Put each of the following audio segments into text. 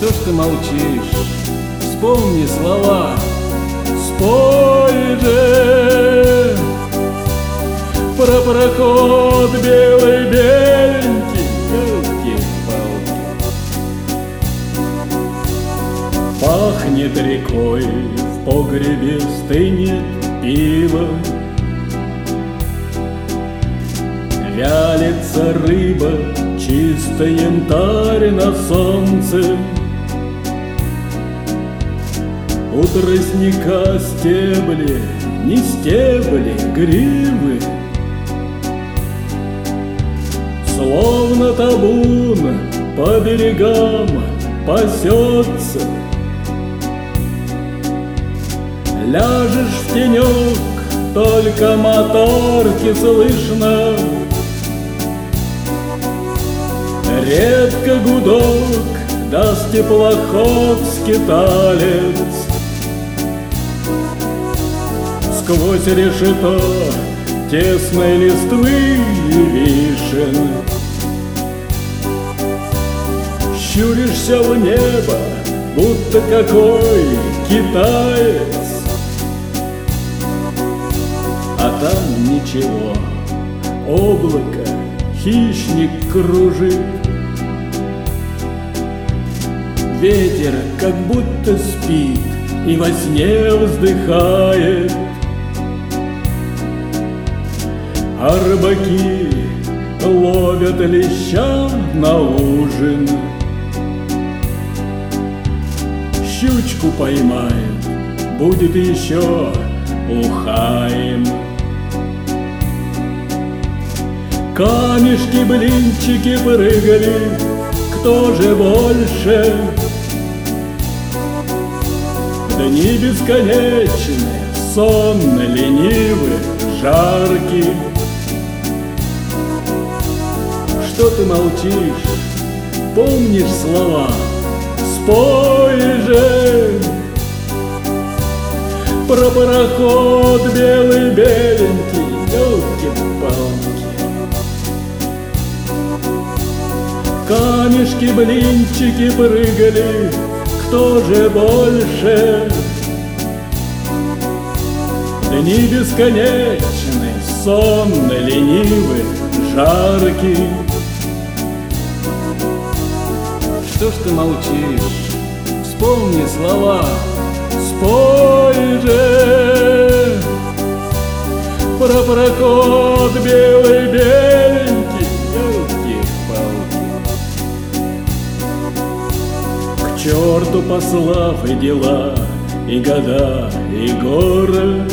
Что ж ты молчишь? Вспомни слова. Спой же про пароход белый беленький, елки-палки. Пахнет рекой, в погребе стынет пиво, вялится рыба, чистый янтарь на солнце. У тростника стебли, не стебли, гривы, словно табун по берегам пасется. Ляжешь в тенек, только моторки слышно, редко гудок, даст теплоход-скиталец. Сквозь решето тесной листвы вишен щуришься в небо, будто какой китаец. А там ничего, облако, хищник кружит. Ветер как будто спит и во сне вздыхает. А рыбаки ловят леща на ужин. Щучку поймает, будет еще ухаем. Камешки, блинчики прыгали, кто же больше? Дни бесконечные, сонно ленивы, жаркие. Что ты молчишь? Помнишь слова? Спой же про пароход белый беленький, елки-палки. Камешки, блинчики прыгали, кто же больше? Дни бесконечны, сонно ленивы, жаркие. Что ж ты молчишь? Вспомни слова. Спой же про пароход белый беленький, елки-палки. К черту послав и дела, и года, и город.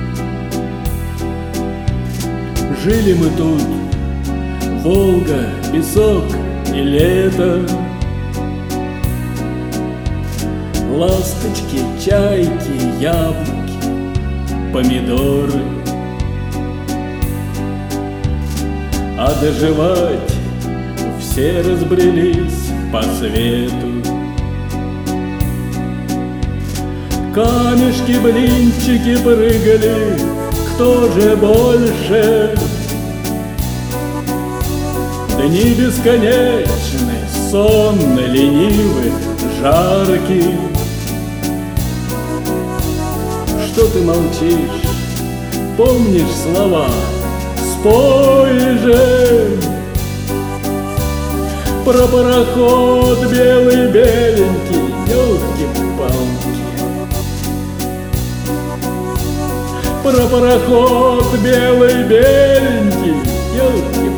Жили мы тут, Волга, песок и лето. Ласточки, чайки, яблоки, помидоры. А доживать все разбрелись по свету. Камешки, блинчики прыгали, кто же больше? Дни бесконечны, сонно ленивы, жаркие. Что ты молчишь? Помнишь слова? Спой же про пароход белый беленький, елки-палки. Про пароход белый беленький, елки-палки.